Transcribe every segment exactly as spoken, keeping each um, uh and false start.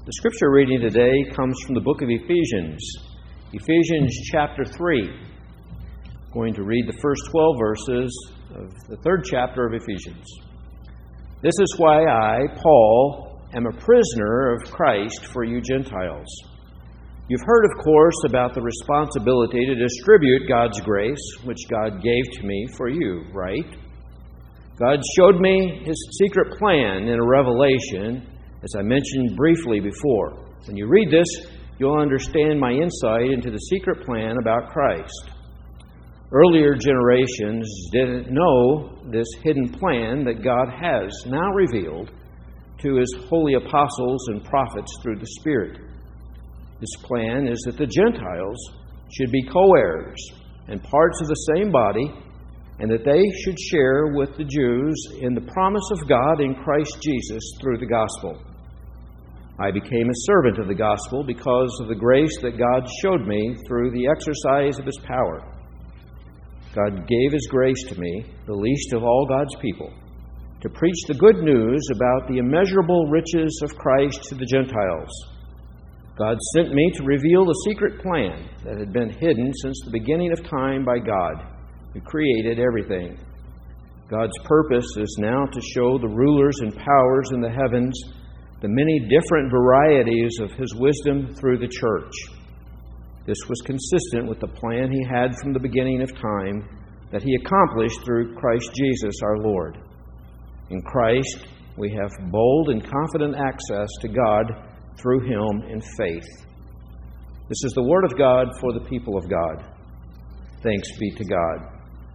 The scripture reading today comes from the book of Ephesians, Ephesians chapter three. I'm going to read the first twelve verses of the third chapter of Ephesians. This is why I, Paul, am a prisoner of Christ for you Gentiles. You've heard, of course, about the responsibility to distribute God's grace, which God gave to me for you, right? God showed me His secret plan in a revelation, as I mentioned briefly before. When you read this, you'll understand my insight into the secret plan about Christ. Earlier generations didn't know this hidden plan that God has now revealed to His holy apostles and prophets through the Spirit. This plan is that the Gentiles should be co-heirs and parts of the same body, and that they should share with the Jews in the promise of God in Christ Jesus through the gospel. I became a servant of the gospel because of the grace that God showed me through the exercise of His power. God gave His grace to me, the least of all God's people, to preach the good news about the immeasurable riches of Christ to the Gentiles. God sent me to reveal the secret plan that had been hidden since the beginning of time by God, who created everything. God's purpose is now to show the rulers and powers in the heavens the many different varieties of His wisdom through the church. This was consistent with the plan He had from the beginning of time that He accomplished through Christ Jesus our Lord. In Christ, we have bold and confident access to God through Him in faith. This is the Word of God for the people of God. Thanks be to God.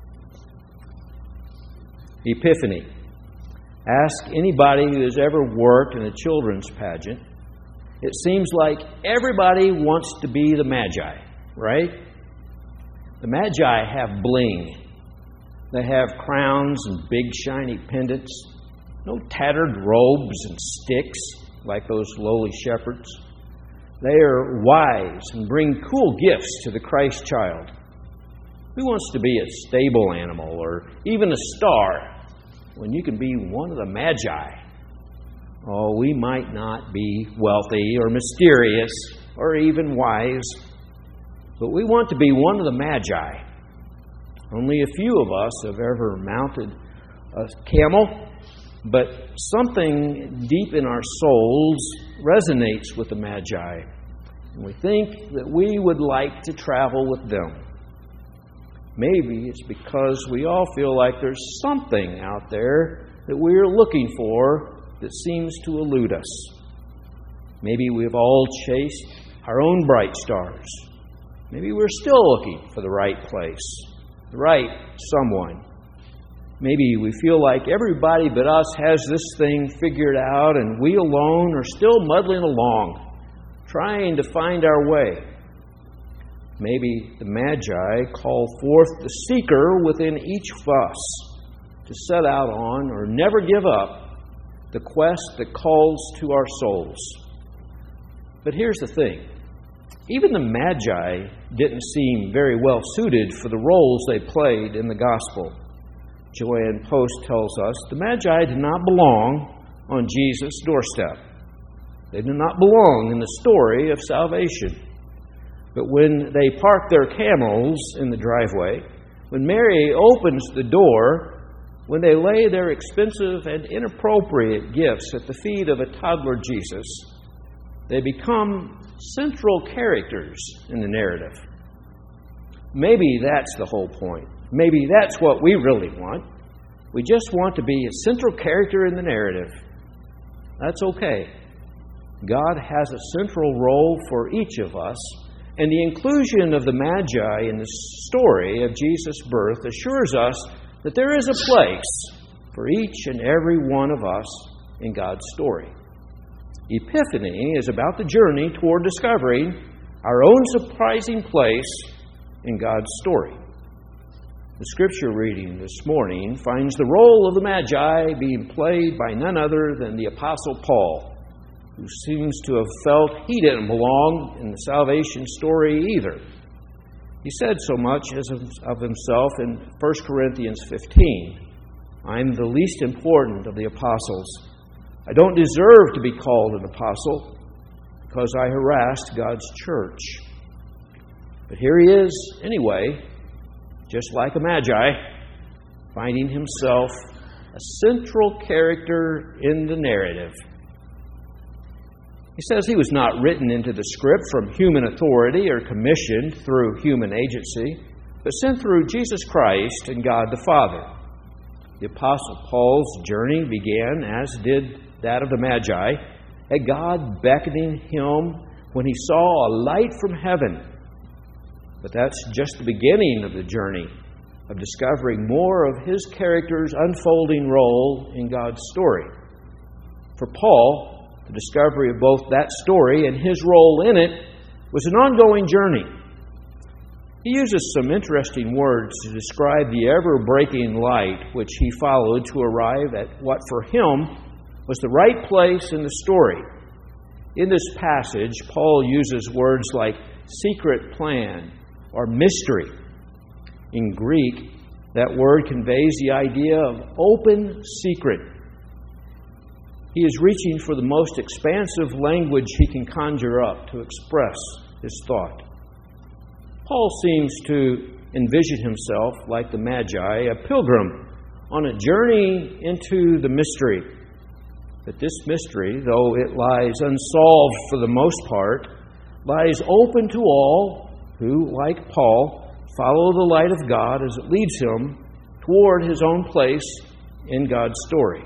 Epiphany. Ask anybody who has ever worked in a children's pageant. It seems like everybody wants to be the Magi, right? The Magi have bling. They have crowns and big shiny pendants, no tattered robes and sticks like those lowly shepherds. They are wise and bring cool gifts to the Christ child. Who wants to be a stable animal or even a star when you can be one of the Magi? Oh, we might not be wealthy or mysterious or even wise, but we want to be one of the Magi. Only a few of us have ever mounted a camel, but something deep in our souls resonates with the Magi, and we think that we would like to travel with them. Maybe it's because we all feel like there's something out there that we're looking for that seems to elude us. Maybe we've all chased our own bright stars. Maybe we're still looking for the right place, the right someone. Maybe we feel like everybody but us has this thing figured out and we alone are still muddling along, trying to find our way. Maybe the Magi call forth the seeker within each of us to set out on or never give up the quest that calls to our souls. But here's the thing. Even the Magi didn't seem very well suited for the roles they played in the gospel. Joanne Post tells us the Magi did not belong on Jesus' doorstep. They did not belong in the story of salvation. But when they park their camels in the driveway, when Mary opens the door, when they lay their expensive and inappropriate gifts at the feet of a toddler Jesus, they become central characters in the narrative. Maybe that's the whole point. Maybe that's what we really want. We just want to be a central character in the narrative. That's okay. God has a central role for each of us, and the inclusion of the Magi in the story of Jesus' birth assures us that there is a place for each and every one of us in God's story. Epiphany is about the journey toward discovering our own surprising place in God's story. The scripture reading this morning finds the role of the Magi being played by none other than the Apostle Paul, who seems to have felt he didn't belong in the salvation story either. He said so much as of himself in First Corinthians fifteen. I'm the least important of the apostles. I don't deserve to be called an apostle, because I harassed God's church. But here he is anyway, just like a magi, finding himself a central character in the narrative. He says he was not written into the script from human authority or commissioned through human agency, but sent through Jesus Christ and God the Father. The Apostle Paul's journey began, as did that of the Magi, at God beckoning him when he saw a light from heaven. But that's just the beginning of the journey of discovering more of his character's unfolding role in God's story. For Paul, the discovery of both that story and his role in it was an ongoing journey. He uses some interesting words to describe the ever-breaking light which he followed to arrive at what for him was the right place in the story. In this passage, Paul uses words like secret plan or mystery. In Greek, that word conveys the idea of open secret. He is reaching for the most expansive language he can conjure up to express his thought. Paul seems to envision himself, like the Magi, a pilgrim on a journey into the mystery. But this mystery, though it lies unsolved for the most part, lies open to all who, like Paul, follow the light of God as it leads him toward his own place in God's story.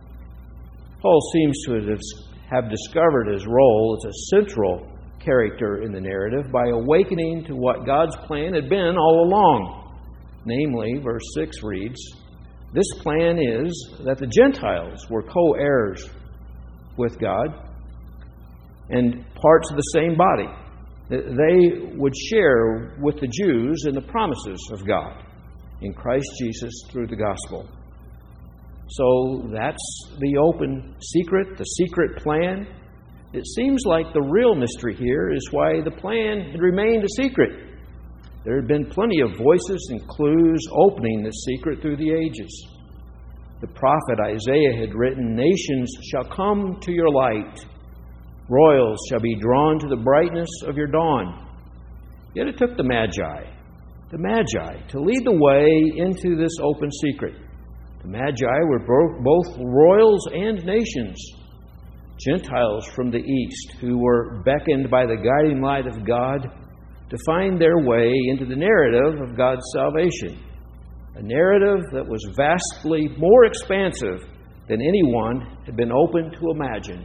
Paul seems to have discovered his role as a central character in the narrative by awakening to what God's plan had been all along. Namely, verse six reads, "This plan is that the Gentiles were co-heirs with God and parts of the same body. They would share with the Jews in the promises of God in Christ Jesus through the gospel." So that's the open secret, the secret plan. It seems like the real mystery here is why the plan had remained a secret. There had been plenty of voices and clues opening this secret through the ages. The prophet Isaiah had written, "Nations shall come to your light. Royals shall be drawn to the brightness of your dawn." Yet it took the Magi, the Magi, to lead the way into this open secret. The Magi were both royals and nations, Gentiles from the east who were beckoned by the guiding light of God to find their way into the narrative of God's salvation, a narrative that was vastly more expansive than anyone had been open to imagine.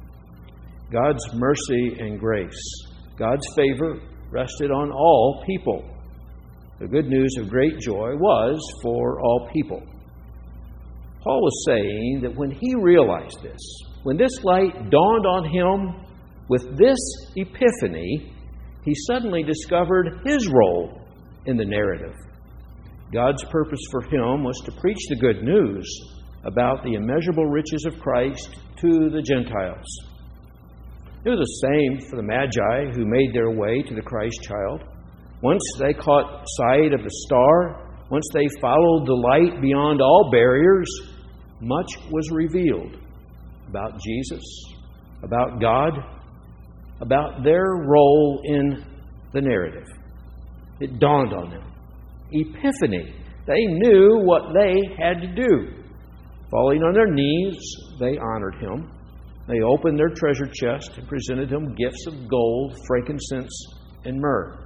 God's mercy and grace, God's favor rested on all people. The good news of great joy was for all people. Paul was saying that when he realized this, when this light dawned on him with this epiphany, he suddenly discovered his role in the narrative. God's purpose for him was to preach the good news about the immeasurable riches of Christ to the Gentiles. It was the same for the Magi who made their way to the Christ child. Once they caught sight of the star, once they followed the light beyond all barriers, much was revealed about Jesus, about God, about their role in the narrative. It dawned on them. Epiphany. They knew what they had to do. Falling on their knees, they honored him. They opened their treasure chest and presented him gifts of gold, frankincense, and myrrh.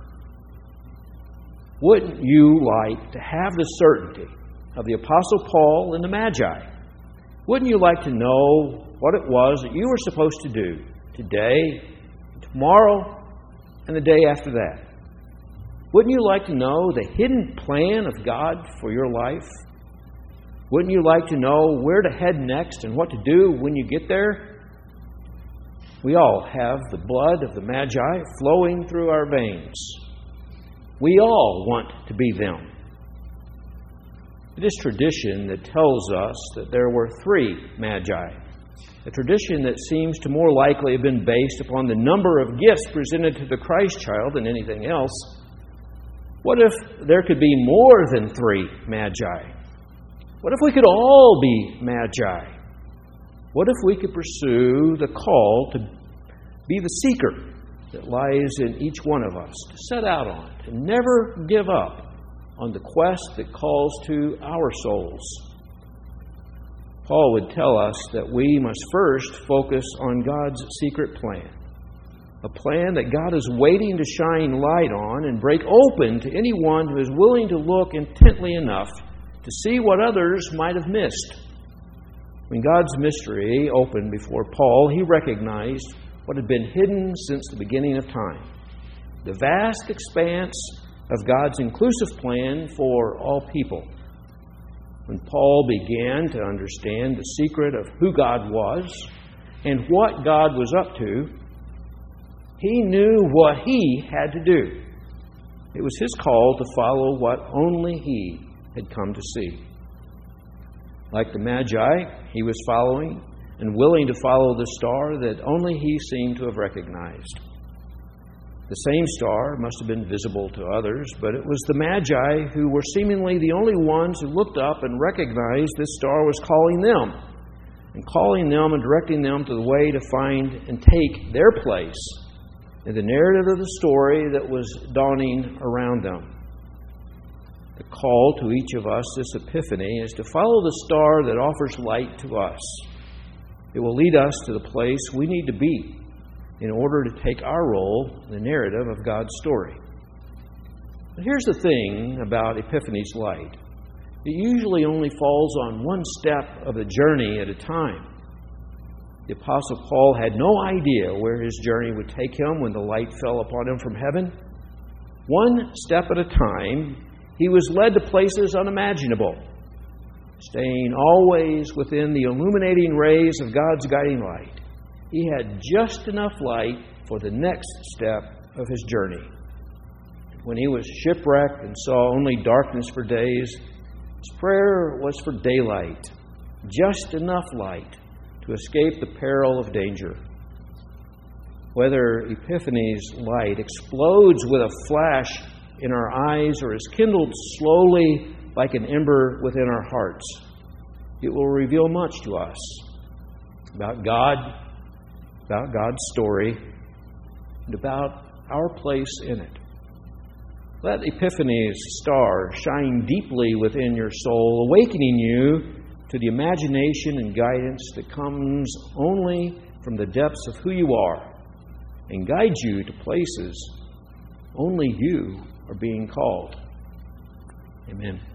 Wouldn't you like to have the certainty of the Apostle Paul and the Magi? Wouldn't you like to know what it was that you were supposed to do today, tomorrow, and the day after that? Wouldn't you like to know the hidden plan of God for your life? Wouldn't you like to know where to head next and what to do when you get there? We all have the blood of the Magi flowing through our veins. We all want to be them. It is tradition that tells us that there were three Magi, a tradition that seems to more likely have been based upon the number of gifts presented to the Christ child than anything else. What if there could be more than three Magi? What if we could all be Magi? What if we could pursue the call to be the seeker that lies in each one of us, to set out on it and never give up on the quest that calls to our souls. Paul would tell us that we must first focus on God's secret plan, a plan that God is waiting to shine light on and break open to anyone who is willing to look intently enough to see what others might have missed. When God's mystery opened before Paul, he recognized what had been hidden since the beginning of time, the vast expanse of God's inclusive plan for all people. When Paul began to understand the secret of who God was and what God was up to, he knew what he had to do. It was his call to follow what only he had come to see. Like the Magi, he was following and willing to follow the star that only he seemed to have recognized. The same star must have been visible to others, but it was the Magi who were seemingly the only ones who looked up and recognized this star was calling them, and calling them and directing them to the way to find and take their place in the narrative of the story that was dawning around them. The call to each of us this Epiphany is to follow the star that offers light to us. It will lead us to the place we need to be in order to take our role in the narrative of God's story. But here's the thing about Epiphany's light. It usually only falls on one step of the journey at a time. The Apostle Paul had no idea where his journey would take him when the light fell upon him from heaven. One step at a time, he was led to places unimaginable, staying always within the illuminating rays of God's guiding light. He had just enough light for the next step of his journey. When he was shipwrecked and saw only darkness for days, his prayer was for daylight, just enough light to escape the peril of danger. Whether Epiphany's light explodes with a flash in our eyes or is kindled slowly like an ember within our hearts, it will reveal much to us about God, about God's story, and about our place in it. Let Epiphany's star shine deeply within your soul, awakening you to the imagination and guidance that comes only from the depths of who you are, and guide you to places only you are being called. Amen.